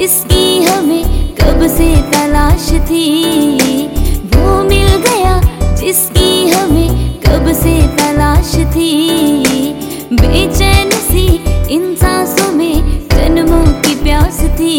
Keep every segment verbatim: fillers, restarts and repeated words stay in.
जिसकी हमें कब से तलाश थी, वो मिल गया जिसकी हमें कब से तलाश थी। बेचैन सी इन सांसों में जन्मों की प्यास थी,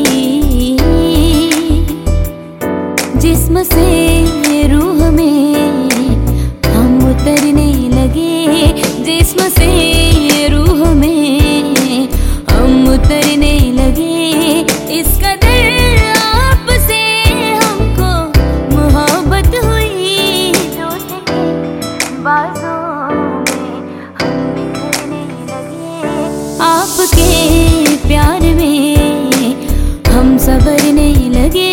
जिस्म से रूह में हम उतरने लगे, जिस्म से रूह में हम उतरने लगे। इस कदर आपसे हमको मोहब्बत हुई, बाजों में हम बिखरने लगे। आपके प्यार में हम संवरने लगे।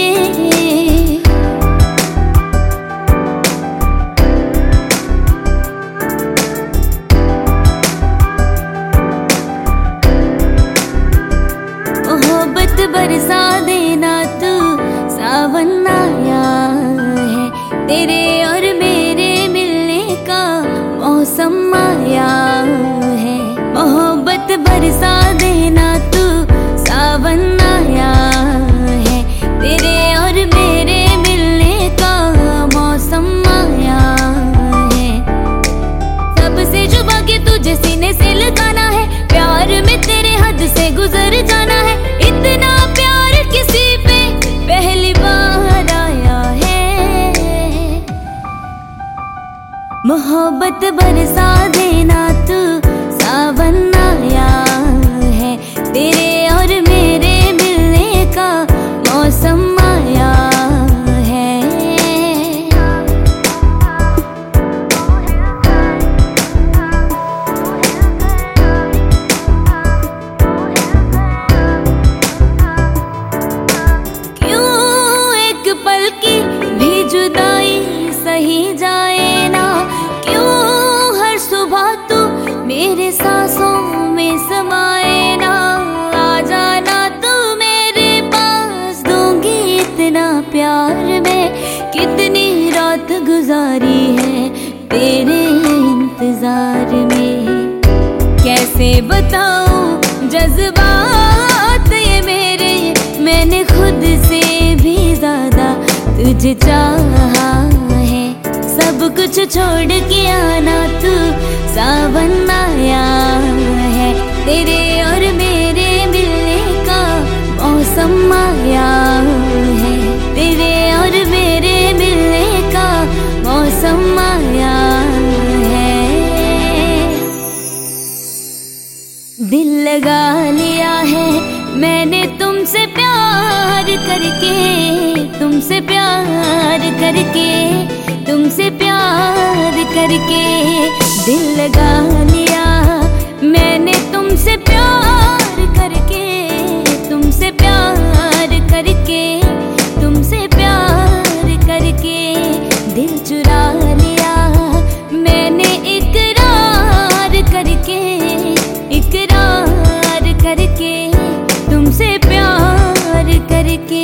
मोहब्बत बरसा देना तू, सावन आया है, तेरे और मेरे मिलने का मौसम आया है। मोहब्बत बरसा देना तू, सावन आया है, तेरे और मेरे मिलने का मौसम आया है। सबसे छुपा के तुझे सीने से लगाना है, प्यार में तेरे हद से गुजर जाना है। इतना प्यार किसी पे पहली बार आया है। मोहब्बत बरसा देना तू, सावन आया है, तेरे और मेरे मिलने का मौसम आया है। जुदाई सही जाए ना, क्यों हर सुबह तू मेरे सांसों में समाए ना। आ जाना तू मेरे पास, दूंगी इतना प्यार में। कितनी रात गुजारी है तेरे इंतजार में, कैसे बताऊं जज्बात ये मेरे। मैंने खुद से भी ज्यादा तुझे चाहा है, सब कुछ छोड़ के आना तू, सावन आया है, तेरे और मेरे मिलने का मौसम आया है, तेरे और मेरे मिलने का मौसम आया है। दिल लगा लिया है मैंने तुमसे प्यार करके, तुमसे प्यार करके, तुमसे प्यार करके। दिल लगा लिया मैंने तुमसे प्यार करके, तुमसे प्यार करके, तुमसे प्यार करके। दिल चुरा लिया मैंने इकरार करके, इकरार करके, तुमसे प्यार करके।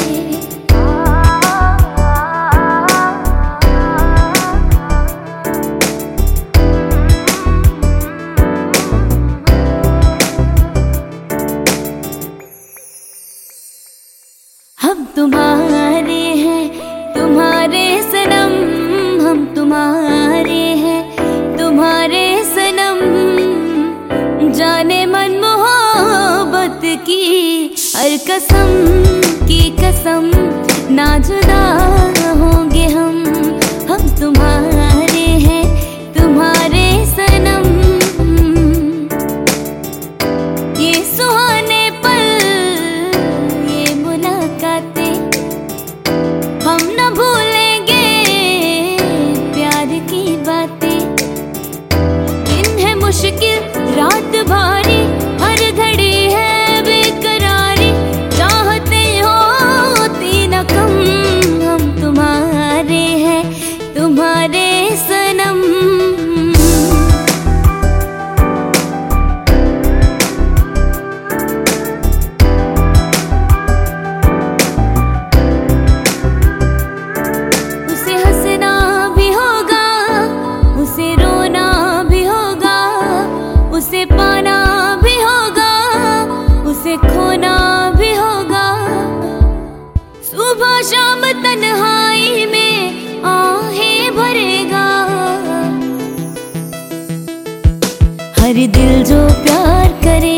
हम तुम्हारे हैं, तुम्हारे सनम, हम तुम्हारे हैं, तुम्हारे सनम। जाने मन मोहब्बत की हर कसम की कसम, ना जुदा होंगे हम। हम तुम्हारे हैं, तुम्हारे सनम। ये सुहाने पल, ये मुलाकातें हम न भूलेंगे, प्यार की बातें। इन्हें मुश्किल रात भारी, हर घड़ी है बेकरारी। चाहते होती न कम, हम तुम्हारे हैं, तुम्हारे सनम। उसे हंसना भी होगा, उसे रोना भी होगा, उसे पाना भी होगा, उसे खोना भी होगा। दिल जो प्यार करे